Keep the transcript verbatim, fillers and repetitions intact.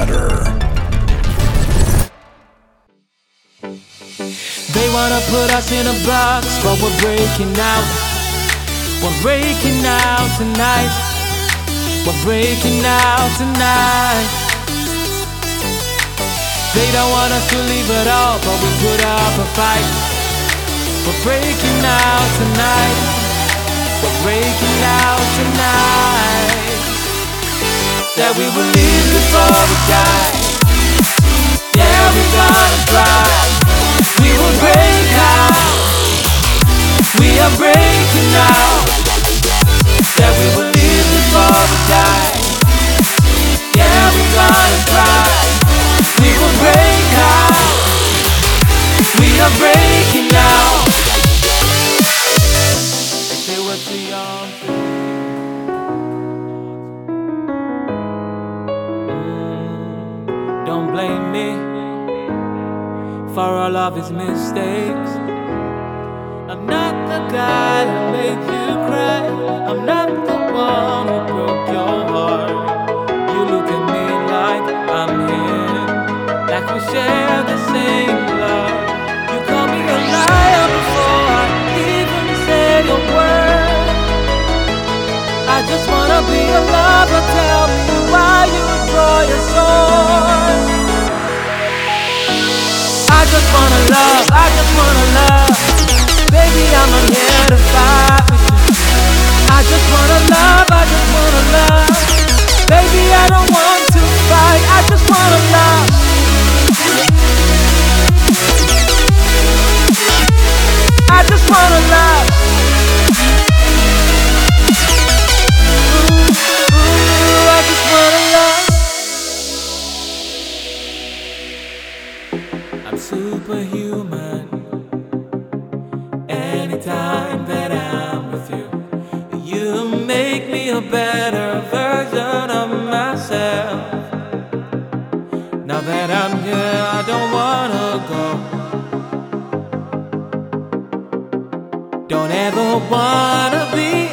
better. They wanna put us in a box, but we're breaking out. We're breaking out tonight. We're breaking out tonight. They don't want us to leave it all, but we put up a fight. We're breaking out tonight. We're breaking out tonight. That we will leave before we die. Yeah, we're gonna try. We will break out. We are breaking out. Yeah, we will leave before we die. Yeah, we're gonna try. We will break out. We are breaking out. They say we're too young to mm, don't blame me for all of his mistakes. I'm not the guy who made you cry. I'm not the one who broke your heart. You look at me like I'm him, like we share the same blood. You call me a liar before I even said a word. I just wanna be a lover. Tell me why you draw your sword. I just wanna love, I just wanna love. Baby, I'm not here to fight with you. I just wanna love, I just wanna love. Baby, I don't want to fight, I just wanna love. I just wanna love. Ooh, ooh, I just wanna love. I'm superhuman. Anytime that I'm with you, you make me a better version of myself. Now that I'm here, I don't wanna go. Don't ever wanna be